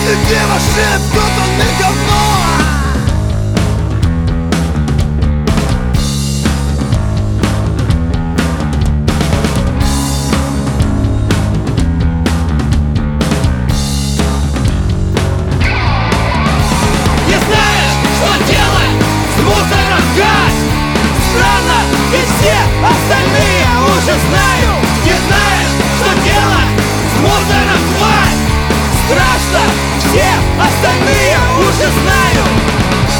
Где машина, кто-то на говно. Не знаешь, что делать с мусором, газ? Странно, и все остальные уже знают. Не знаешь, что делать с мусором, тварь? Страшно, все остальные уже знают.